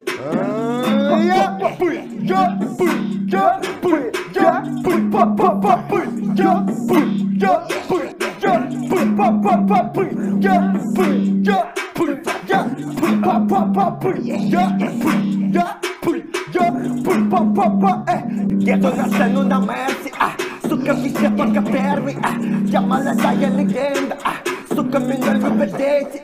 Dietro una scena una mercy, suka vizja только первый, я молодая легенда, сука меня любите.